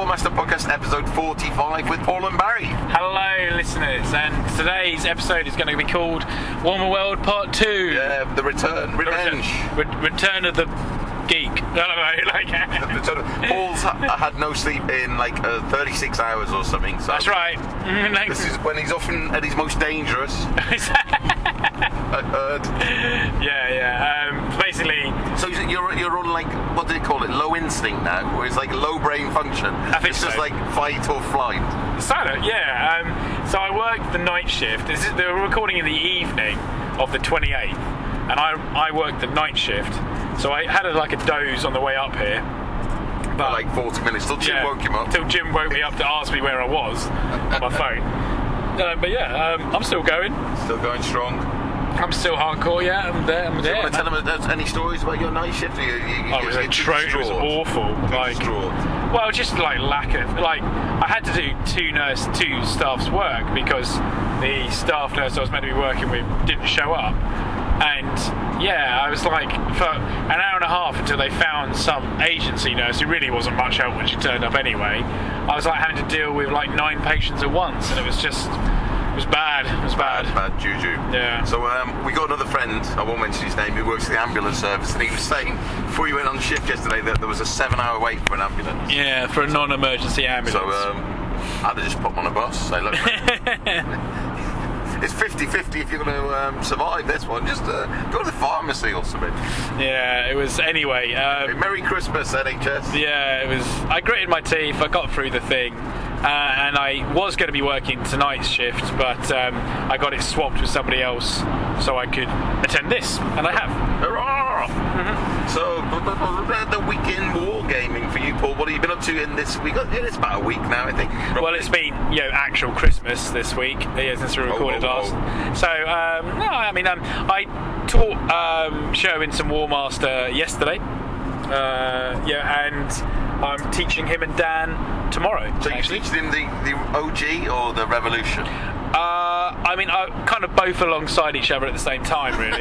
Master Podcast, episode 45 with Paul and Barry. Hello, listeners, and today's episode is going to be called Warmer World Part 2. Yeah, the return, revenge. Return of the geek. I don't know, Paul's had no sleep in like 36 hours or something. So that's right. This is when he's often at his most dangerous. I heard. Yeah. Basically. So you're on like, what do they call it? Low instinct now, where it's like low brain function. I think it's so. Just like fight or flight. Silent, yeah. So I worked the night shift. They were recording in the evening of the 28th, and I worked the night shift. So I had a doze on the way up here. But like 40 minutes till Jim woke him up. Till Jim woke me up to ask me where I was on my phone. I'm still going. Still going strong. I'm still hardcore, yeah. I'm there. Do you want to tell them any stories about your night shift? It was awful. Well, just lack of I had to do two staff's work because the staff nurse I was meant to be working with didn't show up. And I was for an hour and a half until they found some agency nurse who really wasn't much help when she turned up anyway. I was having to deal with 9 patients at once, and it was bad. It was bad. Bad juju. Yeah. So we got another friend, I won't mention his name, who works at the ambulance service, and he was saying before you went on shift yesterday that there was a 7-hour wait for an ambulance. Yeah, for a non-emergency ambulance. So I'd have just put them on a bus, say, look, it's 50-50 if you're going to survive this one. Just go to the pharmacy or something. Yeah, it was anyway. Merry Christmas, NHS. Yeah, it was. I gritted my teeth. I got through the thing, and I was going to be working tonight's shift, but I got it swapped with somebody else, so I could attend this, and I have. Hurrah! Mm-hmm. So the weekend wargaming for you, Paul. What have you been up to in this week? It's about a week now, I think. Probably. Well, it's been actual Christmas this week since we recorded last. So I taught Sherwin some War Master yesterday. And I'm teaching him and Dan tomorrow. So you teach him the OG or the Revolution? Kind of both alongside each other at the same time, really.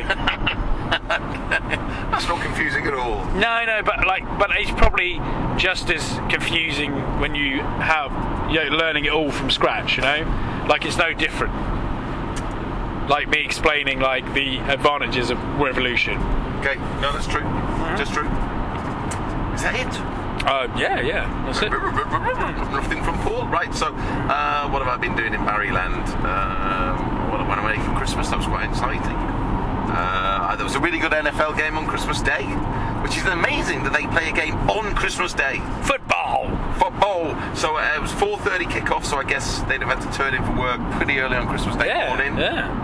That's not confusing at all. No, but it's probably just as confusing when you have learning it all from scratch. It's no different. Like me explaining the advantages of Revolution. Okay, no, that's true. Mm-hmm. Just true. Is that it? Yeah, that's it. Nothing from Paul. Right, so what have I been doing in Maryland? What went away for Christmas? That was quite exciting. There was a really good NFL game on Christmas Day, which is amazing that they play a game on Christmas Day. Football! So it was 4:30 kickoff, so I guess they'd have had to turn in for work pretty early on Christmas Day morning. Yeah.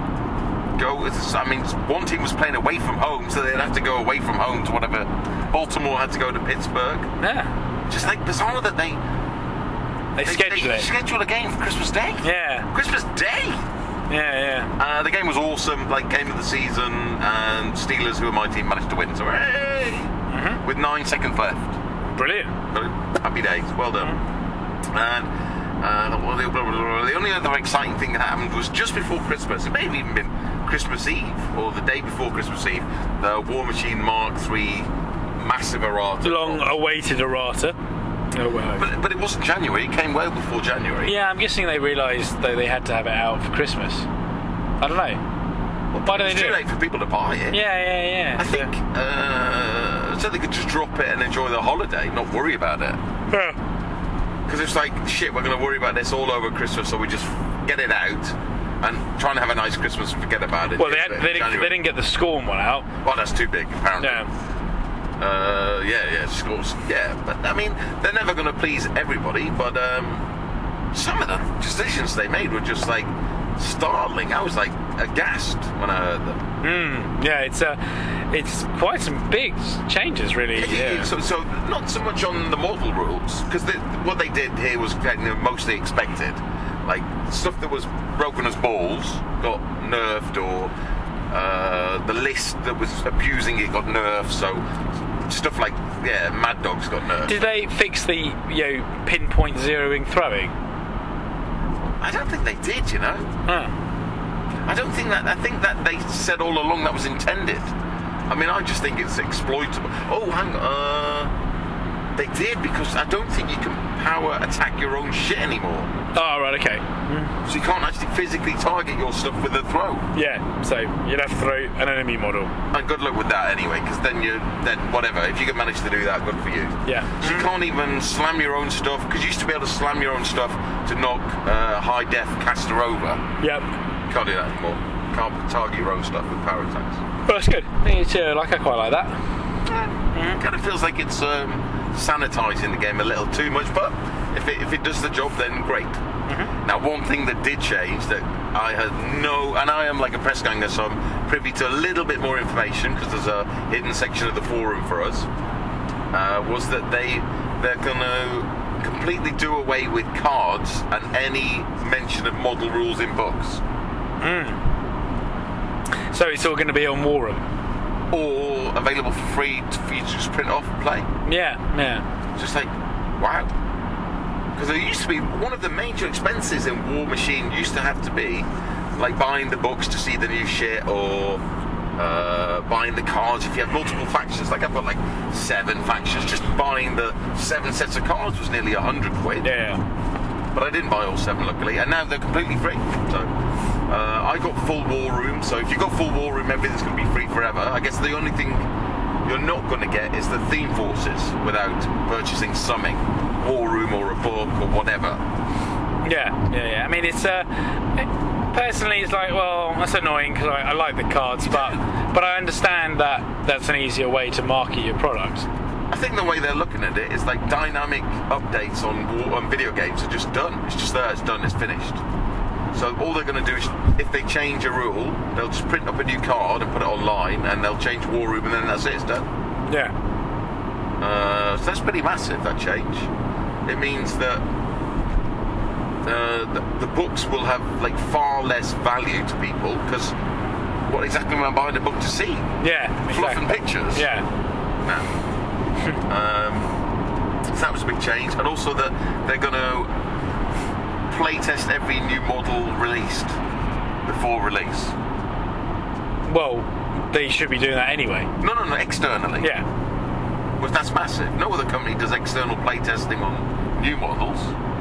One team was playing away from home, so they'd have to go away from home to whatever. Baltimore had to go to Pittsburgh. Yeah. Just bizarre that they schedule a game for Christmas Day. Yeah. Christmas Day. Yeah. The game was awesome, game of the season, and Steelers, who are my team, managed to win. So hooray! Mm-hmm. With 9 seconds left. Brilliant. Happy days. Well done. Mm-hmm. And the only other exciting thing that happened was just before Christmas. It may have even been Christmas Eve or the day before Christmas Eve. The War Machine Mark III massive errata. Long-awaited errata. Oh, wow. But it wasn't January. It came well before January. Yeah, I'm guessing they realised that they had to have it out for Christmas. I don't know. Why don't they do it? It's too late for people to buy it. Yeah. I think so they could just drop it and enjoy their holiday, not worry about it. Yeah. Because it's shit, we're going to worry about this all over Christmas, so we just get it out and try and have a nice Christmas and forget about it. Well, they didn't get the Scorn one out. Well, that's too big, apparently. Yeah. Scores. Yeah, but they're never going to please everybody. But some of the decisions they made were just startling. I was aghast when I heard them. Yeah, it's quite some big changes, really. Yeah. So not so much on the model rules, because what they did here was mostly expected. Stuff that was broken as balls got nerfed, or the list that was abusing it got nerfed. So stuff Mad Dogs got nerfed. Did they fix the pinpoint zeroing throwing? I don't think they did. I don't think that. I think that they said all along that was intended. I just think it's exploitable. Oh, hang on. They did, because I don't think you can power attack your own shit anymore. Oh, right, okay. So you can't actually physically target your stuff with a throw. Yeah, so you'd have to throw an enemy model. And good luck with that anyway, because then whatever, if you can manage to do that, good for you. Yeah. So you can't even slam your own stuff, because you used to be able to slam your own stuff to knock high def caster over. Yep. You can't do that anymore. You can't target your own stuff with power attacks. Well, that's good. I quite like that. It kind of feels like it's sanitising the game a little too much, but if it does the job, then great. Now, one thing that did change that I had and I am like a press ganger, so I'm privy to a little bit more information, because there's a hidden section of the forum for us, was that they're going to completely do away with cards and any mention of model rules in books. So it's all going to be on War Room? Or available for free for you to just print off and play. Yeah. Just like, wow. Because there used to be one of the major expenses in War Machine used to have to be like buying the books to see the new shit, or buying the cards if you have multiple factions. Like I've got like 7 factions. Just buying the 7 sets of cards was nearly £100. Yeah. But I didn't buy all 7, luckily, and now they're completely free. So I got full War Room. So if you got full War Room, everything's going to be free forever. I guess the only thing you're not going to get is the theme forces without purchasing something, War Room or a book or whatever. Yeah. I mean, it's personally, it's like, well, that's annoying, because I like the cards, but I understand that that's an easier way to market your product. I think the way they're looking at it is like dynamic updates on video games are just done. It's just there, it's done, it's finished. So all they're going to do is, if they change a rule, they'll just print up a new card and put it online, and they'll change War Room, and then that's it, it's done. Yeah. So that's pretty massive, that change. It means that the books will have like far less value to people, because what exactly am I buying a book to see? Yeah. Fluff and pictures. Yeah. No. So that was a big change, and also that they're going to playtest every new model released before release. Well, they should be doing that anyway. No, externally. Yeah. Well, that's massive. No other company does external playtesting on new models.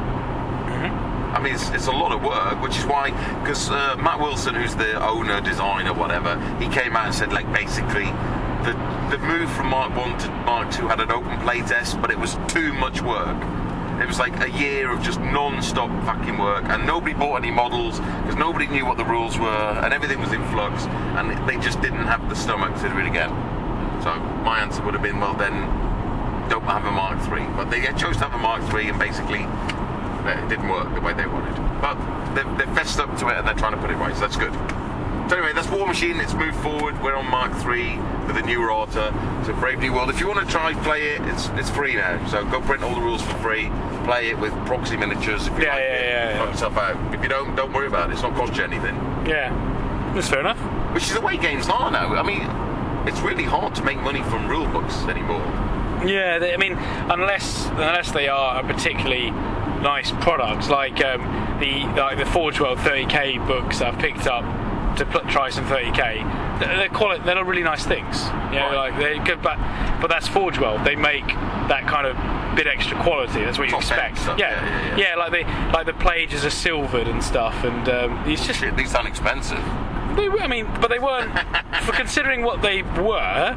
I mean, it's a lot of work, which is why, because Matt Wilson, who's the owner, designer, whatever, he came out and said, like, basically, the move from Mark 1 to Mark 2 had an open playtest, but it was too much work. It was like a year of just non-stop fucking work, and nobody bought any models because nobody knew what the rules were, and everything was in flux, and they just didn't have the stomach to do it again. So my answer would have been, well then, don't have a Mark 3. But they chose to have a Mark 3, and basically it didn't work the way they wanted. But they've fessed up to it, and they're trying to put it right, so that's good. So anyway, that's War Machine. It's moved forward. We're on Mark 3 with a new Rata. So Brave New World. If you want to try play it, it's free now. So go print all the rules for free. Play it with proxy miniatures if you like it. Knock yourself out. If you don't worry about it. It's not cost you anything. Yeah, that's fair enough. Which is the way games are now. I mean, it's really hard to make money from rule books anymore. Yeah, I mean, unless they are a particularly nice product, like the Forge World 30k books I've picked up to try some 30k. They're not really nice things, you know, like they're good, but that's Forge World. They make that kind of bit extra quality. That's what you expect. Yeah, like the pages are silvered and stuff, and it's just these aren't expensive. But they weren't for considering what they were.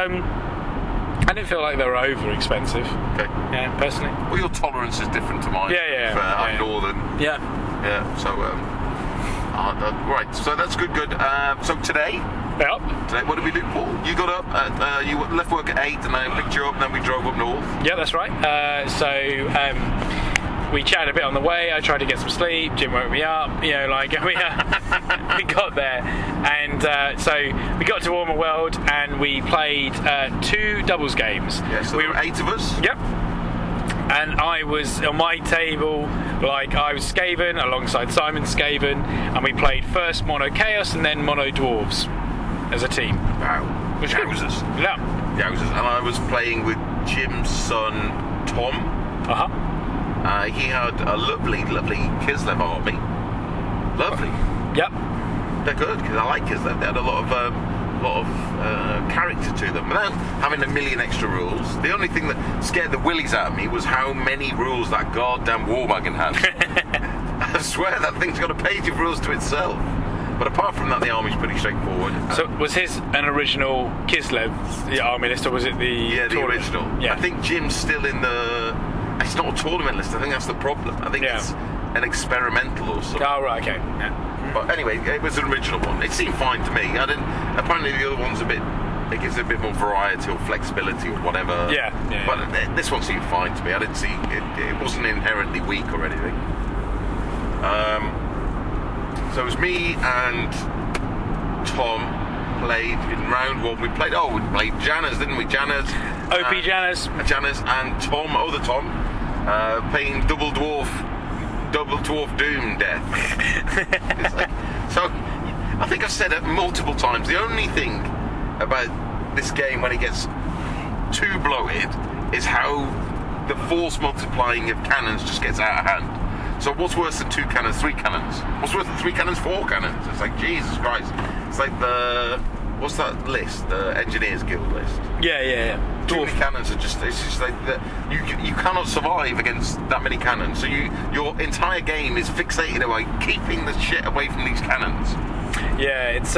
I didn't feel like they were over expensive. Okay. Yeah, personally. Well, your tolerance is different to mine. I'm northern. Yeah. So. Right, so that's good. So today, what did we do, Paul? You got up, you left work at 8, and I picked you up, and then we drove up north. Yeah, that's right. We chatted a bit on the way. I tried to get some sleep. Jim woke me up. You know, like we got there, and so we got to Warmer World, and we played 2 doubles games. Yeah, so we were 8 of us. Yep. And I was on my table, like I was Skaven alongside Simon Skaven, and we played first Mono Chaos and then Mono Dwarves as a team. Wow. Which Yowzers. Yeah. Yowzers. And I was playing with Jim's son, Tom. He had a lovely Kislev army. Lovely. Yep. They're good, because I like Kislev. They had a lot of lot of character to them without having a million extra rules. The only thing that scared the willies out of me was how many rules that goddamn war wagon had. I swear that thing's got a page of rules to itself. But apart from that, the army's pretty straightforward. So was his an original Kislev, the army list, or was it the the original? Yeah. I think Jim's still in the... It's not a tournament list. I think that's the problem. I think it's an experimental or something. Oh, right, okay. Yeah. But anyway, it was an original one. It seemed fine to me. Apparently the other one's it gives a bit more variety or flexibility or whatever. Yeah. But this one seemed fine to me. I didn't see... It wasn't inherently weak or anything. So it was me and Tom played in round one. We played Janners, didn't we? Janners. OP Janners. Janners and Tom, other Tom, playing double dwarf doom death. So I think I've said it multiple times. The only thing about this game when it gets too bloated is how the force multiplying of cannons just gets out of hand. So what's worse than 2 cannons, 3 cannons? What's worse than 3 cannons, 4 cannons? It's like, Jesus Christ. It's like what's that list? The Engineers Guild list. Yeah. Too many cannons are it's just like, you cannot survive against that many cannons. So your entire game is fixated away, keeping the shit away from these cannons. Yeah, it's,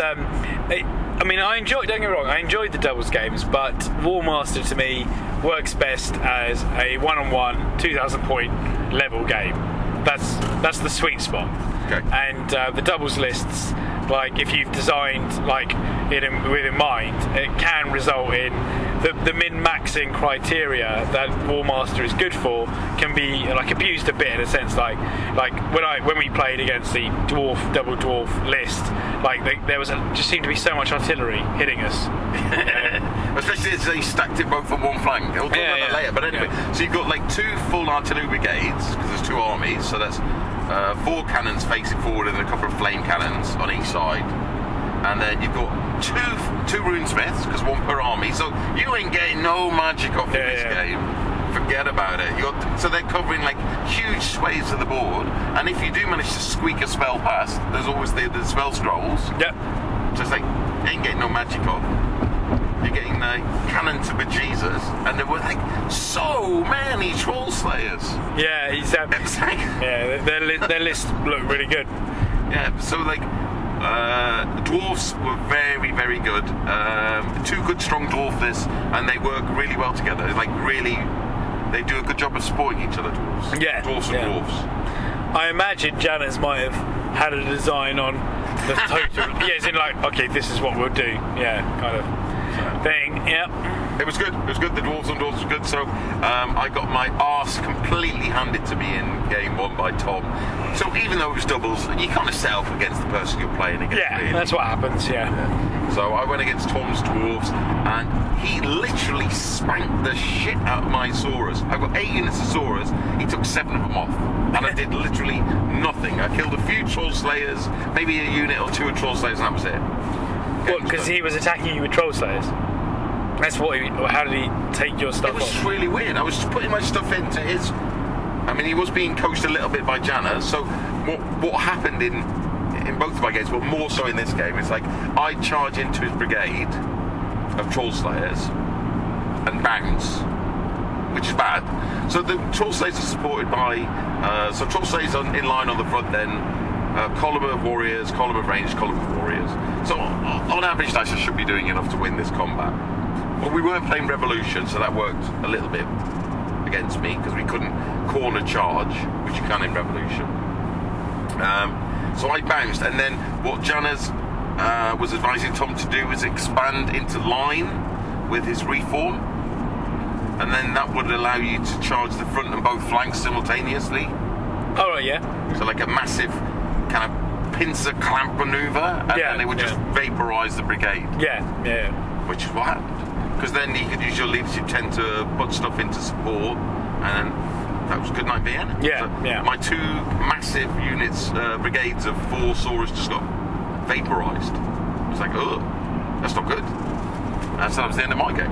don't get me wrong, I enjoyed the doubles games, but Warmaster to me works best as a one-on-one, 2,000 point level game. That's the sweet spot. Okay. And the doubles lists, like if you've designed it with in mind, it can result in the min-maxing criteria that Warmaster is good for can be abused a bit in a sense. Like when we played against the double dwarf list, there was just seemed to be so much artillery hitting us. Especially as they stacked it both on one flank. We'll talk about that later. But anyway, so you've got 2 full artillery brigades because there's 2 armies. So that's 4 cannons facing forward and a couple of flame cannons on each side. And then you've got two runesmiths, because 1 per army. So you ain't getting no magic off in this game. Forget about it. So they're covering huge swathes of the board. And if you do manage to squeak a spell past, there's always the spell scrolls. Yep. So it's you ain't getting no magic off. You're getting the cannon to bejesus, and there were so many troll slayers. Yeah, their list looked really good. Yeah, so dwarves were very, very good. 2 good strong dwarf lists, and they work really well together. They do a good job of supporting each other. Dwarves. Yeah, dwarves and dwarves. I imagine Janners might have had a design on the total. Okay, this is what we'll do. Yeah, kind of thing. Yeah. It was good. The dwarves and dwarves were good. So I got my arse completely handed to me in game 1 by Tom. So even though it was doubles, you kind of set up against the person you're playing against. Yeah, really. That's what happens. Yeah. So I went against Tom's dwarves, and he literally spanked the shit out of my Saurus. I've got 8 units of Saurus. He took 7 of them off, and I did literally nothing. I killed a few troll slayers, maybe a unit or 2 of troll slayers, and that was it. What? Because he was attacking you with troll slayers. That's how did he take your stuff off? It was really weird. I was putting my stuff into his... he was being coached a little bit by Janna, so what happened in both of my games, but more so in this game, is I charge into his brigade of troll slayers and bounce, which is bad. So the troll slayers are supported by... troll slayers in line on the front then, column of warriors, column of ranged, column of warriors. So on average, I should be doing enough to win this combat. But we weren't playing Revolution, so that worked a little bit against me because we couldn't corner charge, which you can in Revolution. So I bounced, and then what Janna's was advising Tom to do was expand into line with his reform, and then that would allow you to charge the front and both flanks simultaneously. Oh, right, yeah. So a massive kind of pincer clamp maneuver, and then it would just vaporise the brigade. Yeah. Which is what happened. Because then you could use your leadership 10 to put stuff into support, and that was good night Vienna. Yeah. My 2 massive units, brigades of 4 Saurus just got vaporised. It's that's not good. So that was the end of my game.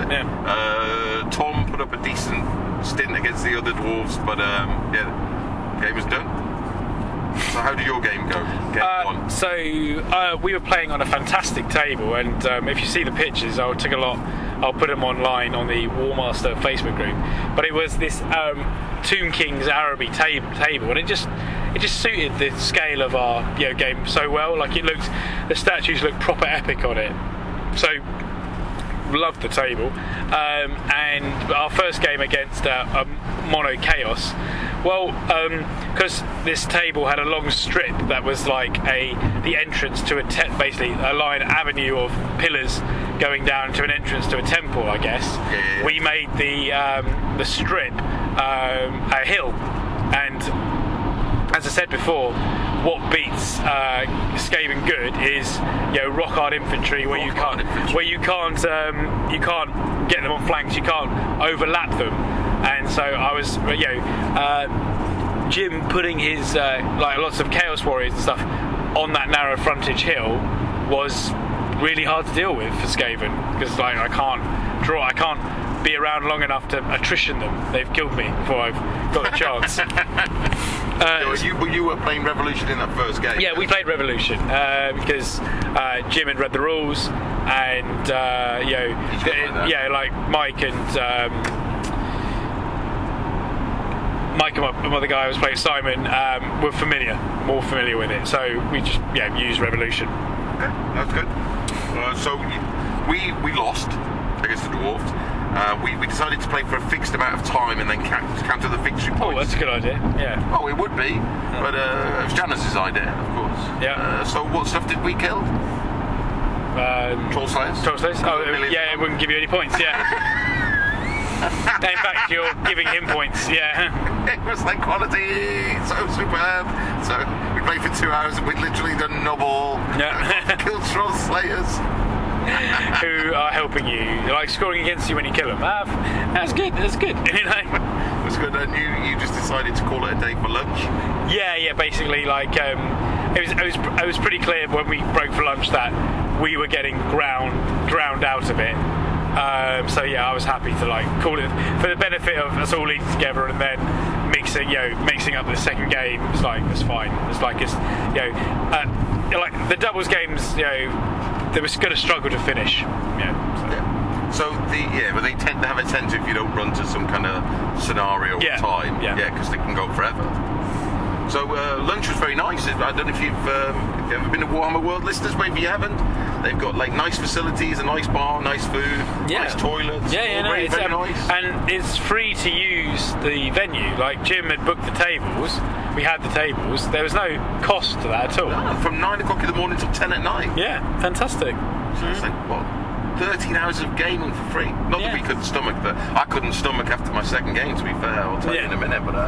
Yeah. Tom put up a decent stint against the other dwarves, but the game was done. So how did your game go? Game one. So we were playing on a fantastic table, and if you see the pictures, I'll put them online on the Warmaster Facebook group. But it was this Tomb King's Araby table, and it just suited the scale of our game so well. Like the statues looked proper epic on it. So loved the table, and our first game against Mono Chaos. Well, because this table had a long strip that was like the entrance to basically a line avenue of pillars going down to an entrance to a temple, I guess. Yeah. We made the strip a hill, and as I said before, what beats Skaven good is rock hard infantry where you can't get them on flanks, you can't overlap them. And so I was Jim putting his lots of Chaos Warriors and stuff on that narrow frontage hill was really hard to deal with for Skaven, because I can't be around long enough to attrition them. They've killed me before I've got the chance. You were playing Revolution in that first game? Yeah, we played Revolution because Jim had read the rules, and like Mike and another guy I was playing, Simon, were more familiar with it, so we just used Revolution. Okay, that's good. So we lost against the dwarves. We decided to play for a fixed amount of time and then counter the victory points. Oh, that's a good idea. Yeah. Oh, it would be, but it was Janice's idea, of course. Yeah. So what stuff did we kill? Troll Slayers. Oh, yeah, it wouldn't give you any points. Yeah. In fact, you're giving him points. Yeah. It was like quality, so superb. So we played for 2 hours and we'd literally done nobble. Yeah. Killed Troll Slayers. Who are helping you, like scoring against you when you kill them. That's good. It was good. And you just decided to call it a day for lunch. Yeah. Basically, like it was pretty clear when we broke for lunch that we were getting drowned out of it. So I was happy to call it for the benefit of us all eating together, and then mixing up the second game. It's fine. It's the doubles games. They were going to struggle to finish. So but they tend to have a tendency if you don't run to some kind of scenario or time. Because they can go forever. So lunch was very nice. I don't know if you've ever been to Warhammer World, listeners. Maybe you haven't. They've got nice facilities, a nice bar, nice food, nice toilets. Very nice. And it's free to use the venue. Like Jim had booked the tables. We had the tables. There was no cost to that at all. No, from 9 o'clock in the morning till 10 at night. Yeah, fantastic. So it's 13 hours of gaming for free. Not that we couldn't stomach that. I couldn't stomach after my second game, to be fair. I'll tell you in a minute. But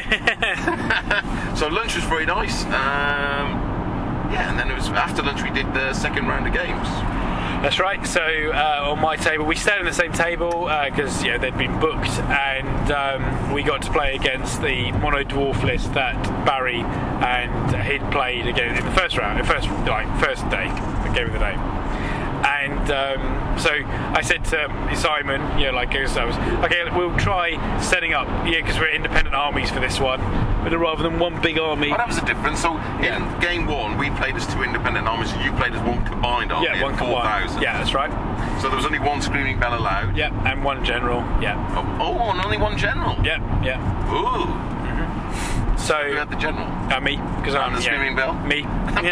so lunch was very nice. And then it was after lunch we did the second round of games. That's right. So on my table, we stayed on the same table because they'd been booked, and we got to play against the mono dwarf list that Barry and he'd played again in the first round, first day, the game of the day. And so I said to Simon, we'll try setting up, because we're independent armies for this one, but rather than one big army. Well, that was the difference. So in game one, we played as two independent armies, and you played as one combined army. Yeah, one combined. 4,000. Yeah, that's right. So there was only one Screaming Bell allowed. Yeah, and one general. Yeah. Oh, and only one general. Yeah. Ooh. Mm-hmm. So who had the general? Me, because I'm the Screaming Bell. Me.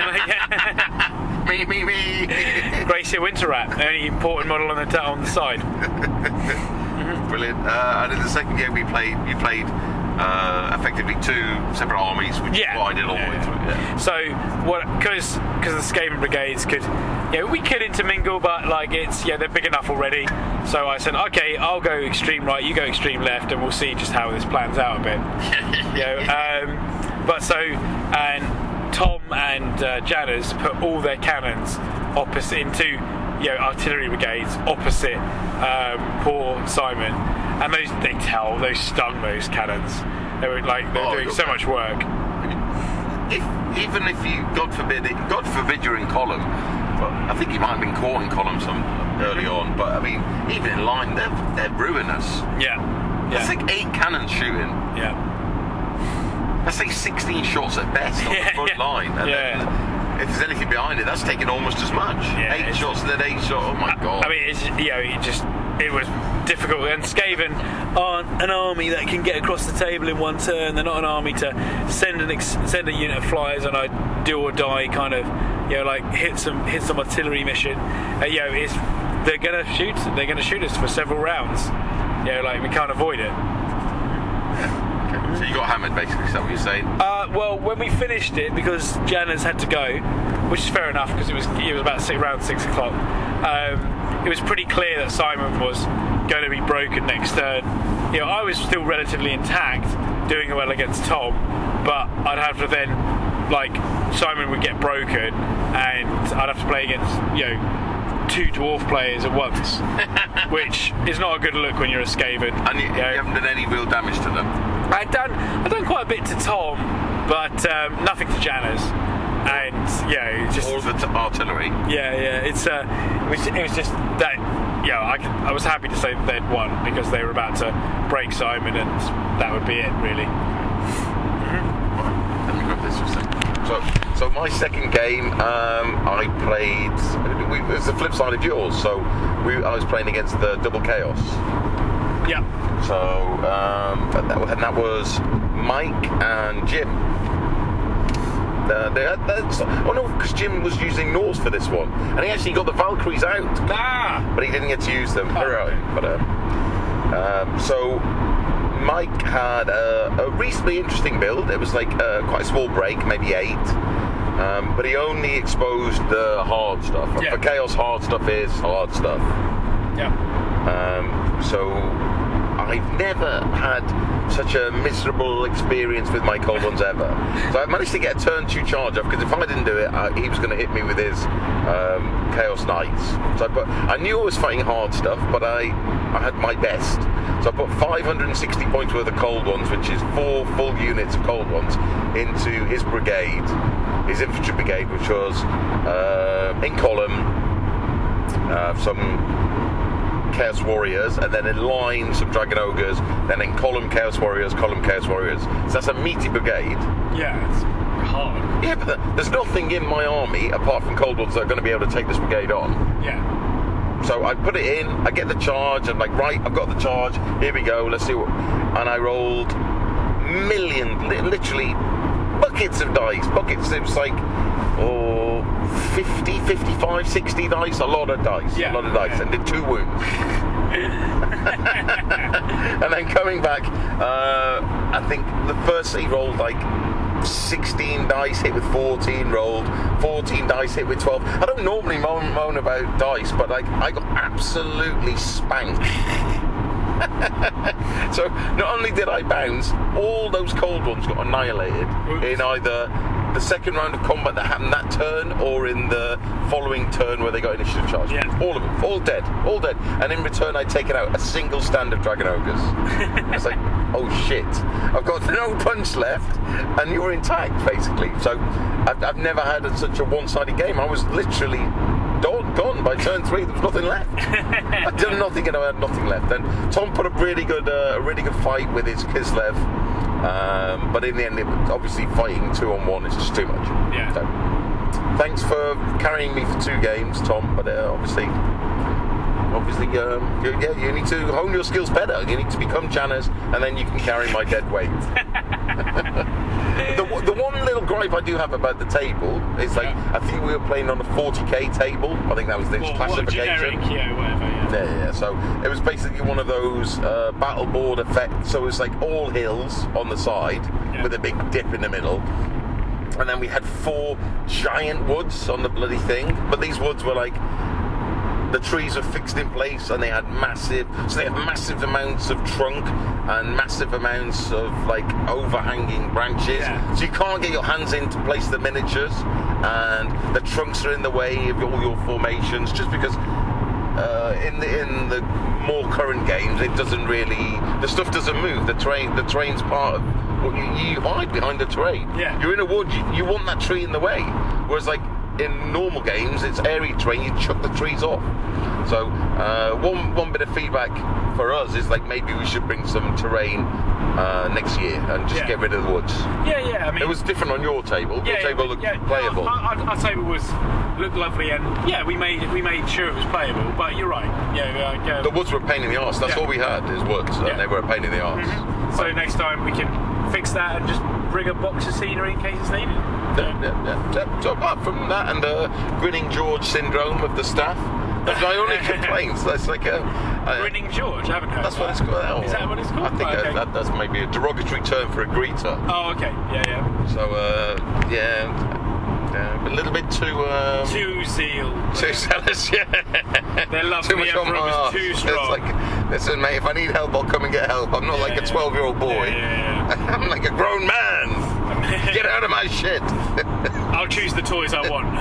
Me. Gracia Winterrat, the only important model on the side. Brilliant. And in the second game, you played effectively two separate armies, which is what I did all the way through. Yeah. So, because the Skaven brigades we could intermingle, but they're big enough already. So I said, okay, I'll go extreme right, you go extreme left, and we'll see just how this plans out a bit. And Tom and Janners put all their cannons opposite into artillery brigades opposite poor Simon, and those stung those cannons. They were doing so much work. Even if you, God forbid you're in column, I think you might have been caught in column early on, but I mean, even in line, they're ruinous. Yeah. It's 8 cannons shooting. Yeah. let's say 16 shots at best on the front line. And then if there's anything behind it, that's taking almost as much. 8 shots and then 8 shots. Oh my god! I mean, it was difficult. And Skaven aren't an army that can get across the table in one turn. They're not an army to send a unit of flyers on a do or die kind of, like hit some artillery mission. They're gonna shoot us for several rounds. Like we can't avoid it. So you got hammered, basically. Is that what you're saying? Well, when we finished it, because Janus had to go, which is fair enough because it was about around 6 o'clock. It was pretty clear that Simon was going to be broken next turn. I was still relatively intact, doing well against Tom, but I'd have to then, Simon would get broken, and I'd have to play against 2 dwarf players at once, which is not a good look when you're a Skaven. And you haven't done any real damage to them? I've done quite a bit to Tom, but nothing to Janus. And just all the artillery. It was just that. I was happy to say that they'd won because they were about to break Simon, and that would be it, really. Right, let me grab this for a second. So my second game, I played. It was the flip side of yours. So I was playing against the Double Chaos. Yeah. So that was Mike and Jim. Because Jim was using Norse for this one, and he actually got the Valkyries out. But he didn't get to use them. So Mike had a reasonably interesting build. It was quite a small break, maybe 8. But he only exposed the hard stuff. For Chaos, hard stuff is hard stuff. So I've never had such a miserable experience with my cold ones ever. So I managed to get a turn 2 charge off, because if I didn't do it, he was going to hit me with his Chaos Knights. So I knew I was fighting hard stuff, but I had my best. So I put 560 points worth of cold ones, which is 4 full units of cold ones, into his brigade, his infantry brigade, which was in column, some Chaos Warriors, and then in line some Dragon Ogres, then in column Chaos Warriors. So that's a meaty brigade. Yeah, it's hard. Yeah, but there's nothing in my army apart from cold ones that are going to be able to take this brigade on. Yeah. So I put it in, I get the charge, I'm like, right, I've got the charge, here we go, let's see what. And I rolled literally buckets of dice. It was 50, 55, 60 dice, a lot of dice, and did 2 wounds. And then coming back, I think the first he rolled 16 dice, hit with 14, rolled 14 dice, hit with 12. I don't normally moan about dice, but I got absolutely spanked. So not only did I bounce, all those cold ones got annihilated in either the second round of combat that happened that turn, or in the following turn where they got initiative charge. All of them, all dead. And in return, I'd taken out a single stand of Dragon Ogres. It's like, oh shit, I've got no punch left, and you're intact, basically. So I've never had such a one-sided game. I was literally gone by turn 3. There was nothing left. I'd done nothing, and I had nothing left. And Tom put up a really good fight with his Kislev. But in the end, it was obviously fighting 2-on-1 is just too much. Yeah. So, thanks for carrying me for 2 games, Tom. But obviously, you need to hone your skills better. You need to become Janus, and then you can carry my dead weight. The one little gripe I do have about the table is I think we were playing on a 40k table. I think that was the classification. Generic, whatever. Yeah. So it was basically one of those battle board effects. So it was all hills on the side with a big dip in the middle. And then we had 4 giant woods on the bloody thing. But these woods were the trees were fixed in place, and they had massive amounts of trunk and massive amounts of overhanging branches. So you can't get your hands in to place the miniatures, and the trunks are in the way of all your formations, just because in the more current games the stuff doesn't move. The terrain's part of what you hide behind the terrain. You're in a wood, you want that tree in the way, whereas in normal games, it's airy terrain, you chuck the trees off. So one bit of feedback for us is maybe we should bring some terrain next year and just get rid of the woods. Yeah. I mean, it was different on your table. Your table looked playable. Our table looked lovely, and we made sure it was playable. But you're right. The woods were a pain in the arse. That's all we had is woods, and they were a pain in the arse. Mm-hmm. So next time we can fix that and just bring a box of scenery in case it's needed. So apart from that and the Grinning George syndrome of the staff, that's my only complaints. That's like Grinning George, I haven't heard. That's what it's called. Is that what it's called? I think that's maybe a derogatory term for a greeter. Oh, okay. Yeah. So a little bit too zealous. Their love for the Emperor was too strong. It's like, listen, mate, if I need help, I'll come and get help. I'm not like a 12-year-old boy. I'm like a grown man. Get out of my shit. I'll choose the toys I want.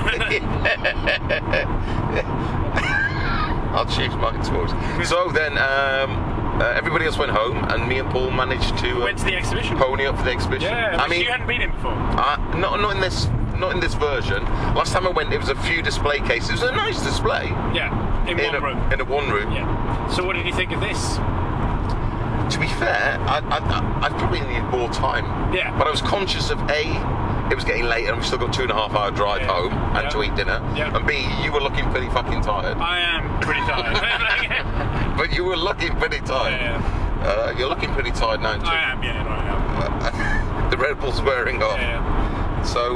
I'll choose my toys. So then, everybody else went home, and me and Paul managed to went to the exhibition. Pony up for the exhibition. Yeah, I mean, you hadn't been in before. Not in this version. Last time I went, it was a few display cases. It was a nice display. Yeah, in one room. In a one room. Yeah. So what did you think of this? To be fair, I probably needed more time. Yeah. But I was conscious of it was getting late and we've still got 2.5 hour drive home and to eat dinner. Yeah. And B, you were looking pretty fucking tired. I am pretty tired. But you were looking pretty tired. Yeah. You're looking pretty tired now too. I am. The Red Bull's wearing off. Yeah. So,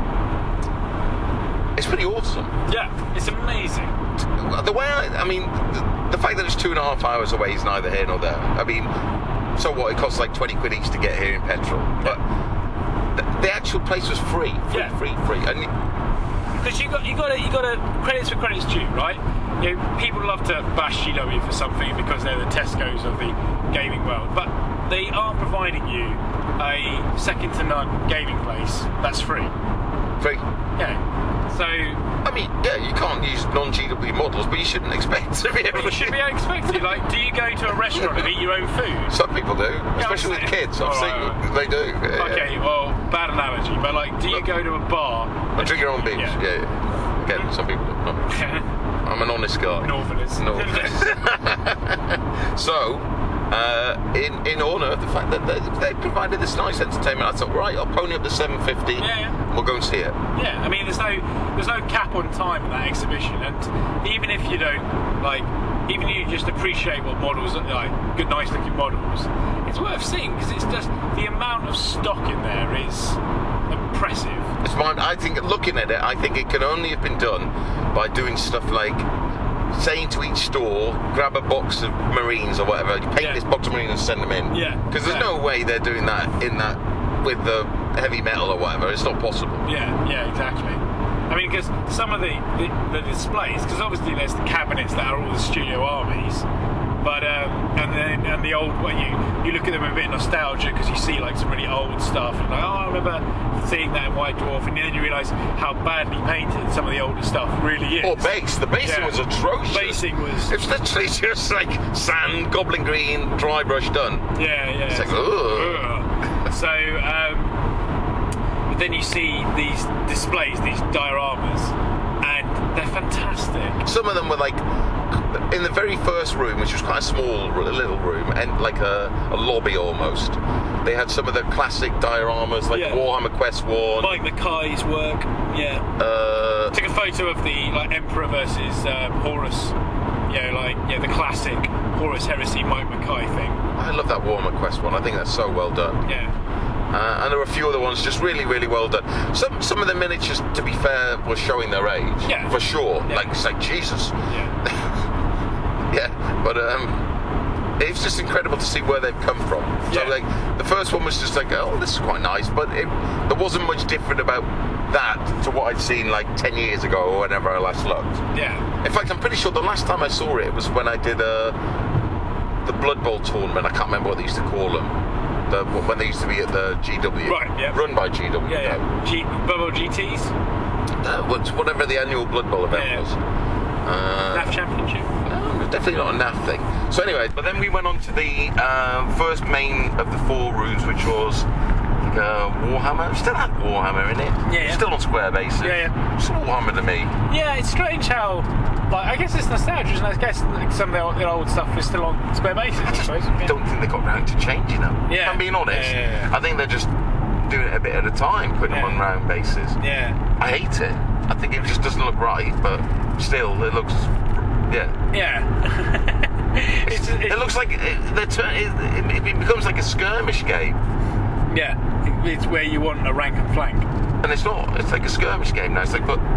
it's pretty awesome. Yeah, it's amazing. The way the fact that it's 2.5 hours away is neither here nor there. I mean, so what? It costs like 20 quid each to get here in petrol. But the actual place was free. Free. And because you got to credits where credit's due, right? You know, people love to bash GW for something because they're the Tesco's of the gaming world, but they are providing you a second to none gaming place that's free. Yeah. So I mean, you can't use non-GW models, but you shouldn't expect to be able to. You should be expected. Like, do you go to a restaurant and eat your own food? Some people do, especially with kids. I've seen they do. Okay, well, bad analogy, but like, do you go to a bar and drink your own beers? Yeah. Again, some people do. I'm an honest guy. Northerners. So, in honour of the fact that they provided this nice entertainment, I thought, right, I'll pony up the 750. Yeah. We'll go and see it. Yeah, I mean, there's no cap on time in that exhibition, and even if you don't even if you just appreciate what models are like, good, nice looking models, it's worth seeing because it's just the amount of stock in there is impressive. I think looking at it, I think it can only have been done by doing stuff like saying to each store, grab a box of Marines or whatever, paint this box of Marines and send them in. Yeah. Because there's no way they're doing that with the heavy metal or whatever. It's not possible. Yeah, exactly. I mean, because some of the displays, because obviously there's the cabinets that are all the studio armies, but and the old you look at them with a bit of nostalgia because you see like some really old stuff and like, I remember seeing that in White Dwarf, and then you realise how badly painted some of the older stuff really is. Or the basing was atrocious. It's literally just like sand, goblin green, dry brush done. Yeah. It's like, ugh. So then you see these displays, these dioramas, and they're fantastic. Some of them were like in the very first room, which was quite a small little room and like a lobby almost. They had some of the classic dioramas like Warhammer Quest 1. Mike Mackay's work. Took a photo of the Emperor versus Horus. The classic Horus Heresy Mike Mackay thing. I love that Warhammer Quest 1. I think that's so well done. Yeah. And there were a few other ones just really, really well done. Some of the miniatures, to be fair, were showing their age. Yeah. For sure. Yeah. Like, it's like, Jesus. Yeah. Yeah. But it's just incredible to see where they've come from. So, the first one was just like, oh, this is quite nice. But there wasn't much different about that to what I'd seen like 10 years ago or whenever I last looked. Yeah. In fact, I'm pretty sure the last time I saw it was when I did the Blood Bowl tournament. I can't remember what they used to call them. When they used to be at the GW. Right, yeah. Run by GW. Yeah. Blood Bowl GTs? Whatever the annual Blood Bowl event was. NAF Championship? No, definitely not a NAF thing. So anyway, but then we went on to the first main of the 4 rooms, which was like Warhammer. Still had Warhammer in it. Yeah. Still on square bases. Yeah. It's Warhammer to me. Yeah, it's strange how, like, I guess it's nostalgia, and I guess like, some of the old stuff is still on square bases. I suppose. Don't think they got round to changing them. Yeah. If I'm being honest. Yeah. I think they're just doing it a bit at a time, putting them on round bases. Yeah. I hate it. I think it just doesn't look right, but still, it looks. Yeah. Yeah. It looks like it becomes like a skirmish game. Yeah, it's where you want a rank and flank. And it's not. It's like a skirmish game now. It's like, but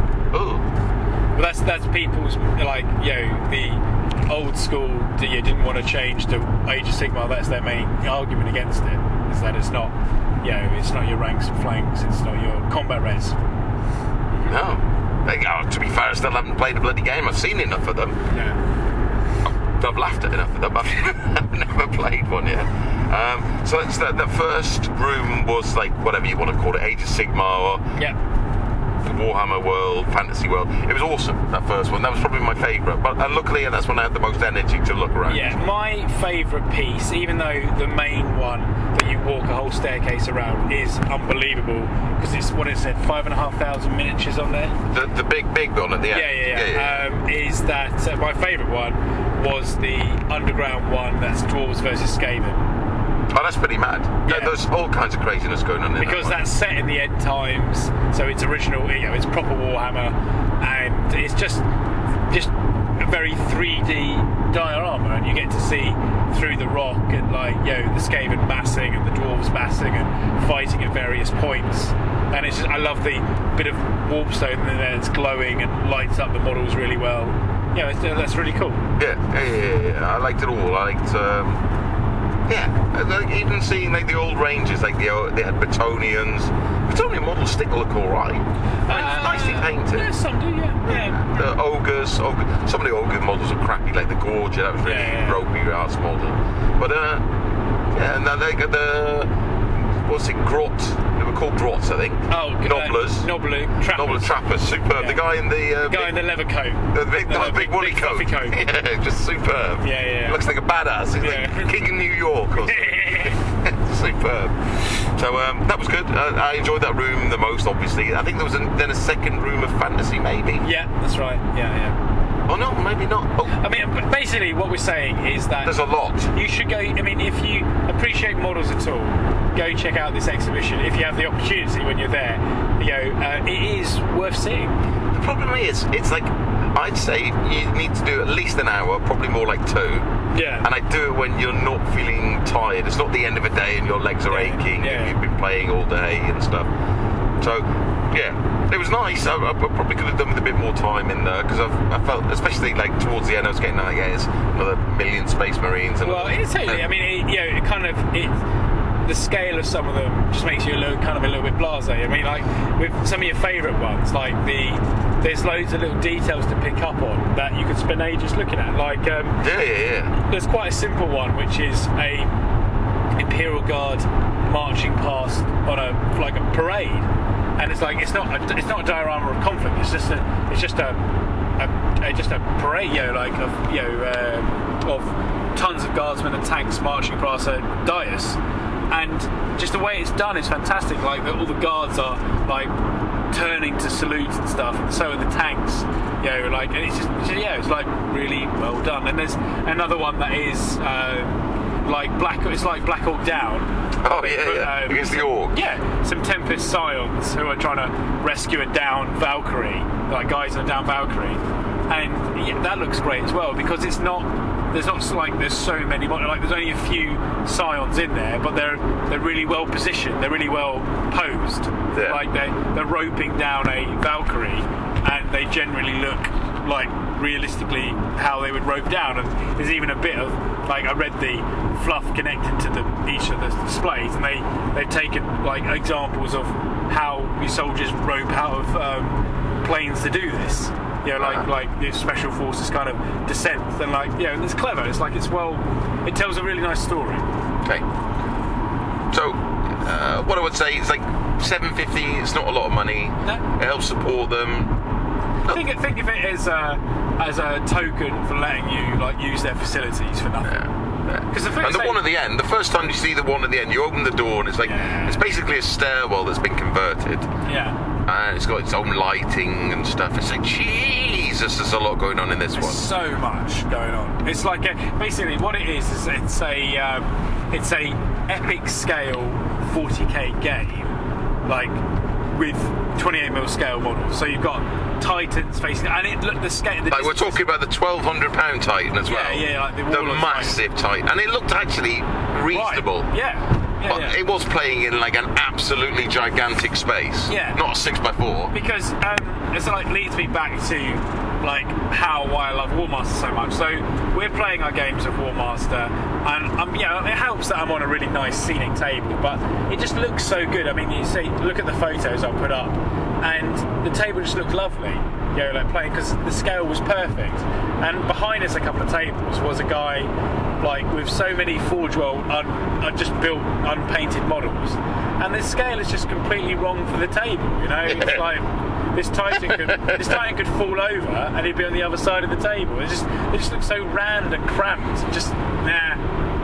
that's people's, like, the old school. You didn't want to change to Age of Sigmar. That's their main argument against it. Is that it's not, it's not your ranks and flanks. It's not your combat res. No. To be fair, I still haven't played a bloody game. I've seen enough of them. Yeah. I've laughed at enough of them. I've never played one yet. So it's the first room was like whatever you want to call it, Age of Sigmar or Warhammer World, Fantasy World. It was awesome, that first one. That was probably my favourite. But luckily, that's when I had the most energy to look around. Yeah, my favourite piece, even though the main one that you walk a whole staircase around is unbelievable, because it's, what is it, 5,500 miniatures on there? The big one at the end. Yeah. Is that my favourite one was the underground one that's Dwarves versus Skaven. Oh, that's pretty mad. Yeah. There's all kinds of craziness going on in because that that's set in the end times, so it's original, it's proper Warhammer, and it's just a very 3D diorama, and you get to see through the rock and the Skaven massing and the Dwarves massing and fighting at various points. And it's just, I love the bit of warpstone in there that's glowing and lights up the models really well. Yeah, that's really cool. Yeah. I liked it all. I liked. Even seeing like the old ranges, like they had Bretonnians. Bretonnian models still look alright. Nicely painted. Yeah, some do, yeah. The ogres, some of the ogre models are crappy, like the Gorger, that was really ropey ass model. But and then they got Grot. They were called Grots, I think. Oh, Nobblers. Nobbler Trappers, superb. Yeah. The guy in the leather coat. The big woolly coat. Yeah, just superb. Yeah. Looks like a badass. He's like King of New York or something. Superb. So that was good. I enjoyed that room the most, obviously. I think there was then a second room of fantasy, maybe. Yeah, that's right. Yeah. Oh no, maybe not. Oh. I mean, basically what we're saying is that there's a lot. You should go. I mean, if you appreciate models at all, go check out this exhibition if you have the opportunity when you're there. It is worth seeing. The problem is, it's like, I'd say you need to do at least an hour, probably more like 2. Yeah. And I do it when you're not feeling tired. It's not the end of a day and your legs are aching and you've been playing all day and stuff. So, it was nice. I probably could have done with a bit more time in there, because I felt, especially like towards the end, I was getting it's another million Space Marines. And it's totally. I mean, the scale of some of them just makes you a little bit blasé. I mean, like with some of your favourite ones, like there's loads of little details to pick up on that you could spend ages looking at. Like there's quite a simple one, which is a Imperial Guard marching past on a parade, and it's not a diorama of conflict. It's just a parade, of tons of guardsmen and tanks marching past a dais. And just the way it's done is fantastic. Like all the guards are like turning to salute and stuff, and so are the tanks. And it's like really well done. And there's another one that is it's like Black Hawk Down. Oh yeah. Against the Orc. Yeah, some Tempest Scions who are trying to rescue a down Valkyrie, like guys in a down Valkyrie, and that looks great as well, because it's not. There's so many, there's only a few Scions in there, but they're really well positioned, they're really well posed. Yeah. Like they're roping down a Valkyrie, and they generally look like realistically how they would rope down. And there's even a bit of I read the fluff connected to each of the displays, and they've taken examples of how these soldiers rope out of planes to do this. The special forces kind of descent, and it's clever. It tells a really nice story. Okay. So, what I would say is $7.50. It's not a lot of money. No. It helps support them. Think of it as a token for letting you use their facilities for nothing. Yeah. And the one at the end, the first time you see the one at the end, you open the door and it's like it's basically a stairwell that's been converted. Yeah. And it's got its own lighting and stuff. It's like, Jesus, there's a lot going on in this one. So much going on. It's like basically what it is it's a epic scale 40k game, like with 28mm scale models. So you've got Titans facing, and the scale. Like we're talking about the £1,200 Titan as well. Yeah, like the massive Titan, and it looked actually reasonable. Right. Yeah. But it was playing in like an absolutely gigantic space. Yeah. Not a 6x4. Because it's like leads me back to like why I love Warmaster so much. So we're playing our games of Warmaster, and it helps that I'm on a really nice scenic table, but it just looks so good. I mean, look at the photos I'll put up, and the table just looked lovely. Like playing, because the scale was perfect, and behind us a couple of tables was a guy like with so many Forge World just built unpainted models, and the scale is just completely wrong for the table. It's like this Titan could fall over and he'd be on the other side of the table. It just looks so round and cramped. Just nah.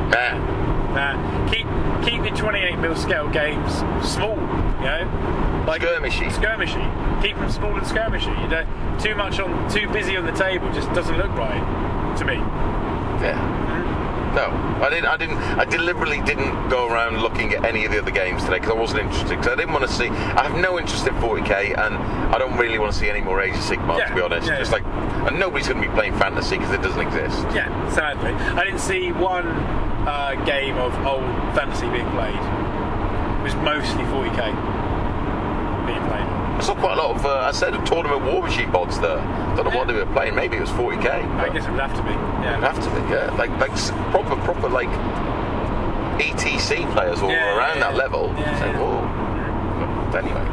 Keep your 28mm scale games small. Like skirmishy. Keep them small and skirmishy. Too busy on the table just doesn't look right to me. Yeah. No, I deliberately didn't go around looking at any of the other games today because I wasn't interested. Because I didn't want to see. I have no interest in 40k, and I don't really want to see any more Age of Sigmar, to be honest. It's like, and nobody's going to be playing fantasy because it doesn't exist. Yeah, sadly, I didn't see one game of old fantasy being played. It was mostly 40k being played. I saw quite a lot of, I said, Tournament War Machine mods there. Don't know what they were playing. Maybe it was 40k. I guess it would have to be. Yeah. It would have to be. Yeah, like proper like ETC players all around that level. Yeah. Saying, whoa. Anyway.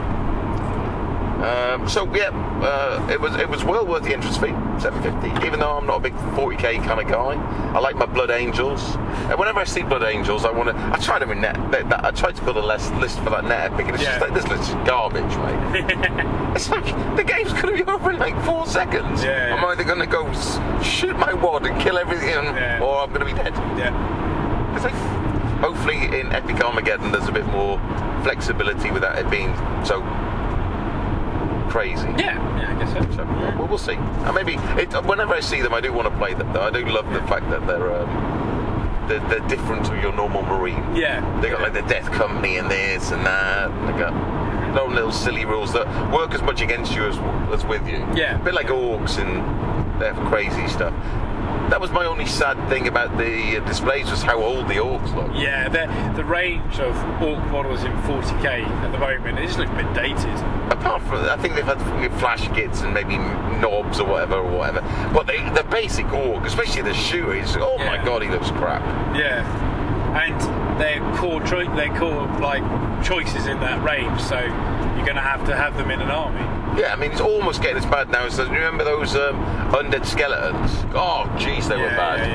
It was well worth the entrance fee, $7.50. Even though I'm not a big 40k kind of guy, I like my Blood Angels. And whenever I see Blood Angels, I try to I tried to build a list for that net epic, and it's just like, this list is garbage, mate. It's like the game's going to be over in like 4 seconds. I'm either going to go shoot my wad and kill everything, or I'm going to be dead. It's like, hopefully in Epic Armageddon there's a bit more flexibility without it being so crazy. Yeah, I guess so. Well, we'll see. And maybe whenever I see them, I do want to play them. Though I do love the fact that they're different to your normal Marine. Yeah. They got like the Death Company and this and that. They got no little silly rules that work as much against you as with you. Yeah. A bit like Orcs and they have crazy stuff. That was my only sad thing about the displays, was how old the Orcs look. Yeah, the range of Orc models in 40k at the moment, they just look a bit dated. Apart from, I think they've had flash kits and maybe knobs or whatever. But the basic Orc, especially the shooter, my god, he looks crap. Yeah, and their core like choices in that range, so you're going to have them in an army. Yeah, I mean, it's almost getting as bad now as, remember those undead skeletons? Oh, jeez, they were bad.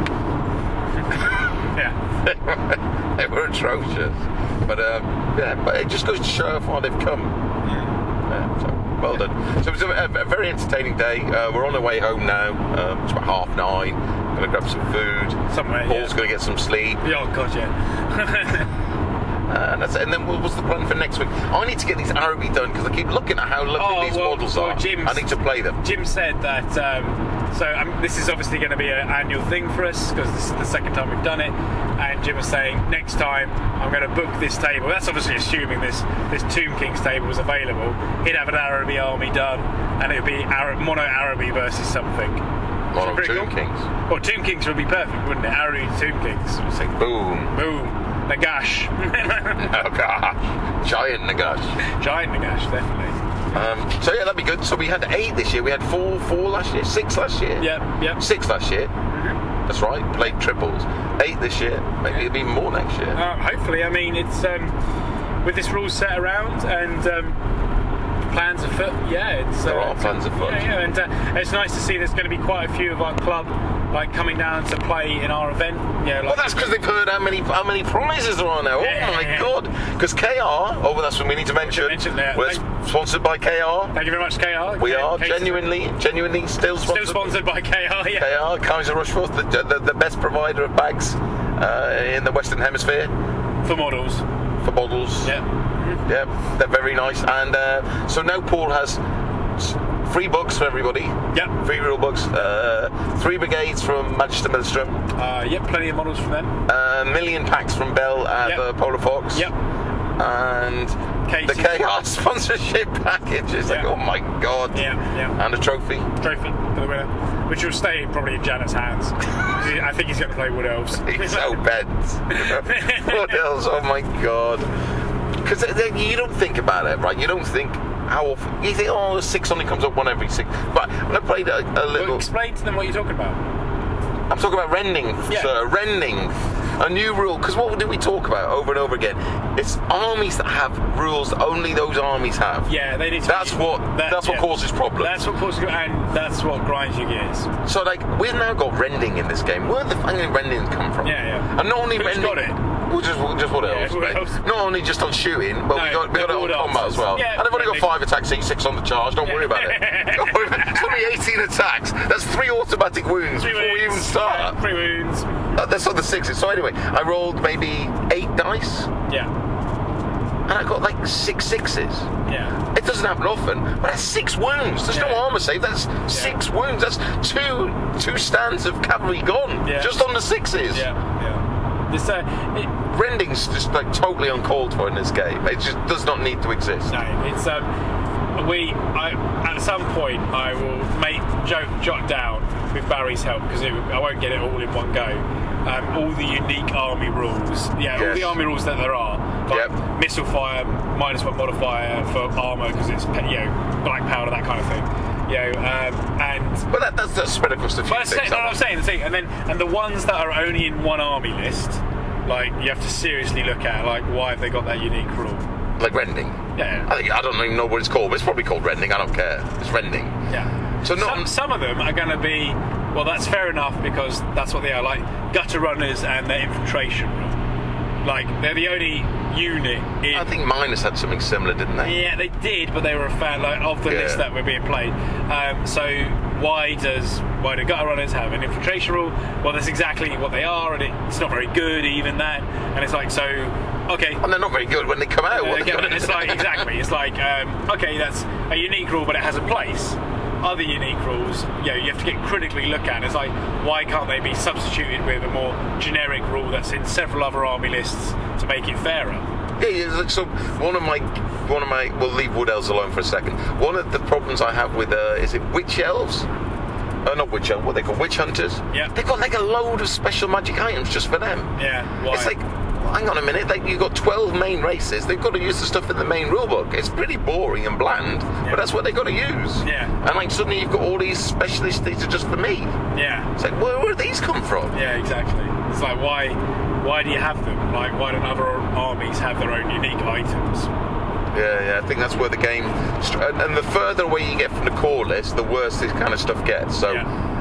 Yeah. They were atrocious. But it just goes to show how far they've come. Yeah, so, well done. So it was a very entertaining day. We're on our way home now. It's about 9:30. Going to grab some food. Somewhere, Paul's going to get some sleep. Oh, God, yeah. And that's it. And then what's the plan for next week? I need to get these Araby done because I keep looking at how lovely these models are. I need to play them. Jim said that. This is obviously going to be an annual thing for us because this is the second time we've done it. And Jim was saying next time I'm going to book this table. That's obviously assuming this Tomb Kings table was available. He'd have an Araby army done, and it would be mono Araby versus something. Mono Tomb Kings. Well, Tomb Kings would be perfect, wouldn't it? Araby Tomb Kings. It's like boom. Nagash. Nagash. Giant Nagash. Giant Nagash, definitely. So yeah, that'd be good. So we had 8 this year. We had 4 last year. 6 last year. Yeah. 6 last year. Mm-hmm. That's right. Played triples. 8 this year. Maybe it'll be more next year. Hopefully. I mean, it's with this rule set around and plans afoot. Yeah, there are plans afoot. Yeah, and it's nice to see there's going to be quite a few of our club like coming down to play in our event. Yeah, like, well, that's because they've heard how many prizes there are now. Yeah, oh my God! Because KR. Oh, that's what we need to mention. We're sponsored by KR. Thank you very much, KR. We are genuinely still sponsored. Still sponsored by KR. Yeah. KR, Kaiser Rushforth, the best provider of bags in the Western Hemisphere. For models. Yeah. Yeah, they're very nice. And so now Paul has free books for everybody. Yep. Free rule books. 3 brigades from Manchester Millstrom. Yep, plenty of models from them. 1 million packs from Bell at the Polar Fox. Yep. And Casey. the KR sponsorship package is like, oh my God. Yeah. And a trophy. Trophy for the winner, which will stay probably in Janet's hands. I think he's going to play Wood Elves. He's so bent. Wood Elves, oh my God. Because you don't think about it, right? You don't think how often. You think, oh, 6 only comes up one every 6. But when I played a little. Well, explain to them what you're talking about. I'm talking about rending, sir. Rending. A new rule. Because what do we talk about over and over again? It's armies that have rules that only those armies have. Yeah, they need to. That's what causes problems. That's what causes, and that's what grinds your gears. So, like, we've now got rending in this game. Where the fuck did rending come from? Yeah. And not only Who's rending. got it? Well, just Wood Elves, Wood Elves. Not only just on shooting, but we got it on combat as well. Yeah, and they've only got 5 attacks, each 6 on the charge. Don't worry about it. Don't worry about it. It's only 18 attacks. That's 3 automatic wounds before we even start. 3 wounds. That's on the 6s. So anyway, I rolled maybe 8 dice. Yeah. And I got like 6 6s. Yeah. It doesn't happen often, but that's 6 wounds. There's no armour save. That's 6 wounds. That's two stands of cavalry gone. Yeah. Just on the 6s. Yeah. This, rending's just like totally uncalled for in this game. It just does not need to exist. No, it's at some point I will jot down with Barry's help, because I won't get it all in one go. All the unique army rules, all the army rules that there are, like missile fire, -1 modifier for armour because it's black powder, that kind of thing. But that's spread across the few things. That's what I'm saying. And the ones that are only in one army list, like, you have to seriously look at, like, why have they got that unique rule? Like rending. Yeah. I don't even know what it's called, but it's probably called rending. I don't care. It's rending. Yeah. So some of them are going to be, well, that's fair enough because that's what they are, like gutter runners and their infiltration rule. Like, they're the only unit in... I think Minus had something similar, didn't they? Yeah, they did, but they were a fan of the list that were being played. So why do gutter runners have an infiltration rule? Well, that's exactly what they are, and it's not very good, even that. And it's like, so, okay. And they're not very good when they come out. It's like, exactly. It's like, okay, that's a unique rule, but it has a place. Other unique rules, you have to get critically look at. It's like, why can't they be substituted with a more generic rule that's in several other army lists to make it fairer? Yeah. So one of my, we'll leave Wood Elves alone for a second. One of the problems I have with is it Witch Elves? Not Witch Elves. What they call Witch Hunters? Yeah. They've got like a load of special magic items just for them. Yeah. Why? It's like, hang on a minute, you've got 12 main races, they've got to use the stuff in the main rulebook. It's pretty boring and bland, but that's what they've got to use. Yeah. And like suddenly you've got all these specialists, these are just for me. Yeah. It's like, where do these come from? Yeah, exactly. It's like, why do you have them? Like, why don't other armies have their own unique items? Yeah, I think that's where the game... And the further away you get from the core list, the worse this kind of stuff gets. So,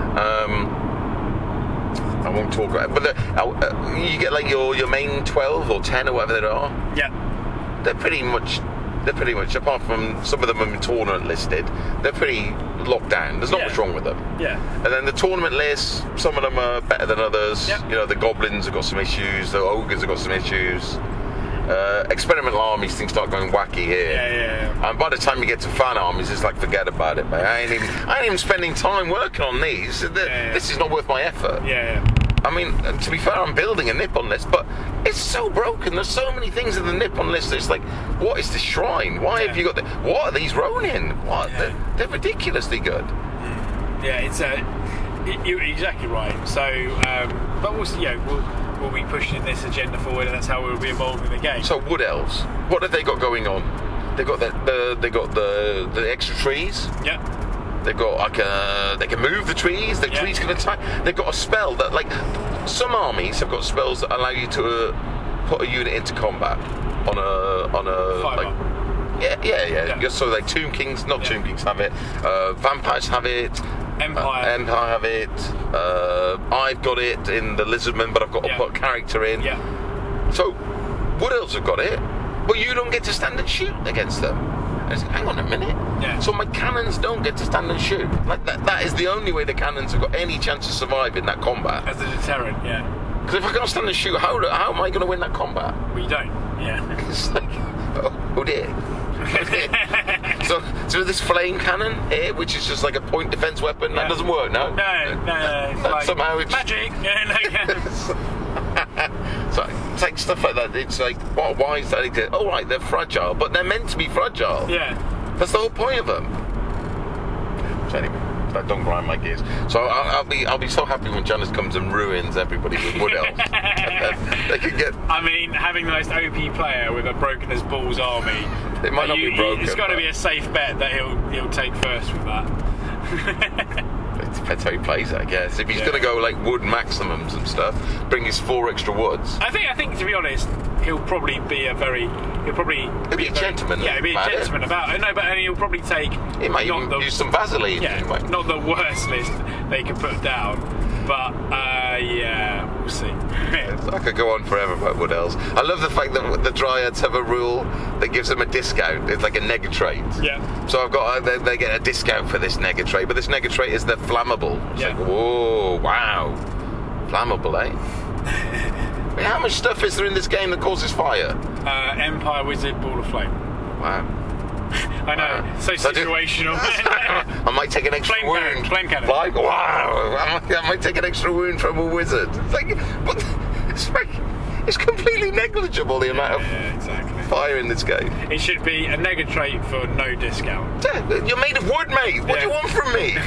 I won't talk about it, but you get like your main 12 or 10 or whatever they are. Yeah. They're pretty much, apart from some of them are tournament listed, they're pretty locked down. There's not much wrong with them. Yeah. And then the tournament lists, some of them are better than others. Yeah. The goblins have got some issues, the ogres have got some issues. Experimental armies, things start going wacky here. Yeah. And by the time you get to fan armies, it's like, forget about it, mate. I ain't even spending time working on these. This is not worth my effort. Yeah. I mean, to be fair, I'm building a Nippon list, but it's so broken. There's so many things in the Nippon list. It's like, what is the shrine? Why have you got what are these Ronin? What? Yeah. They're ridiculously good. Yeah, it's you're exactly right. So, but we'll be pushing this agenda forward, and that's how we'll be involved in the game. So, Wood Elves, what have they got going on? They got the extra trees. Yeah. They've got they can move the trees. The trees can attack. They've got a spell that, like, some armies have got spells that allow you to put a unit into combat on a Fiber. Yeah. So like Tomb Kings, Tomb Kings have it. Vampires have it. Empire have it. I've got it in the Lizardman, but I've got to put a character in. Yeah. So, Wood Elves have got it, but you don't get to stand and shoot against them. Hang on a minute. Yeah. So my cannons don't get to stand and shoot. Like that is the only way the cannons have got any chance of surviving that combat. As a deterrent, yeah. Because if I can't stand and shoot, how am I going to win that combat? Well, you don't. Yeah. It's like, oh dear. So this flame cannon here, which is just like a point defense weapon, that doesn't work, no? No. It's like somehow it's magic. So it's like stuff like that. It's like, why is that? Oh right, they're fragile, but they're meant to be fragile. Yeah. That's the whole point of them. So anyway, don't grind my gears. So I'll be so happy when Janice comes and ruins everybody with Wood Elves. They can get. I mean, having the most OP player with a broken as balls army. It might not be broken. It's got to be a safe bet that he'll take first with that. It depends how he plays it, I guess. If he's going to go like wood maximums and stuff, bring his 4 extra woods. I think to be honest, he'll probably be a gentleman. Yeah, he'll be a gentleman about it. No, but he'll probably take. He might even use some Vaseline. Yeah, not the worst list they can put down. But we'll see. I could go on forever about Wood Elves. I love the fact that the Dryads have a rule that gives them a discount. It's like a nega trait. Yeah. So they get a discount for this nega trait, but this nega trait is the flammable. It's like, whoa, wow, flammable, eh? How much stuff is there in this game that causes fire? Empire Wizard Ball of Flame. Wow. I know, so situational. I might take an extra wound. Flame cannon. Like, wow, I might take an extra wound from a wizard. It's completely negligible, the amount of fire in this game. It should be a nega trait for no discount. You're made of wood, mate. What do you want from me?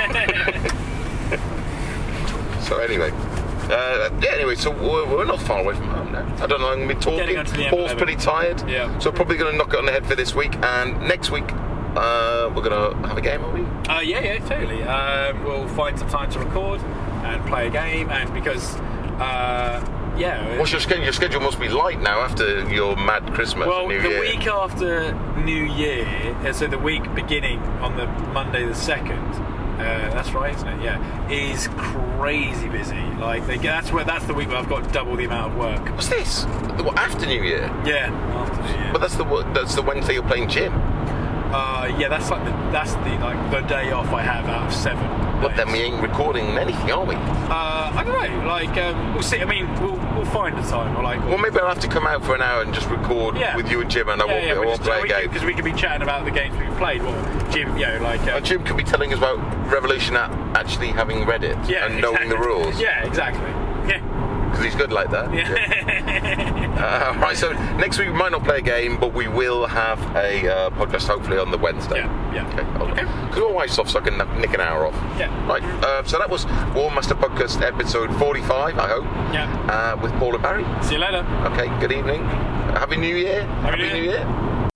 So anyway. So we're not far away from home now. I don't know, I'm going to be talking. Paul's pretty tired. Yeah. So probably going to knock it on the head for this week. And next week, we're going to have a game, are we? Yeah, totally. We'll find some time to record and play a game. And because, What's your schedule? Your schedule must be light now after your mad Christmas and New Year. Well, the week after New Year, so the week beginning on the Monday the 2nd, that's right, isn't it? Yeah, is crazy busy. Like that's the week where I've got double the amount of work. What's this? After New Year? Yeah, after New Year. But that's the Wednesday you're playing gym. That's the day off I have out of 7. But then we ain't recording anything, are we? I don't know. We'll see. I mean, we'll find a time. Well, maybe I'll have to come out for an hour and just record with you and Jim, and I won't play a game. Because we could be chatting about the games we've played. Well, Jim, Jim could be telling us about Revolution actually having read it and knowing the rules. Yeah, exactly. Yeah. Because he's good like that. Yeah. Right, so next week we might not play a game, but we will have a podcast hopefully on the Wednesday. Yeah. Okay. Because my wife's off, so I can nick an hour off. Yeah. Right, so that was Warmaster Podcast episode 45, I hope. Yeah. With Paul and Barry. See you later. Okay, good evening. Happy New Year. Happy New Year.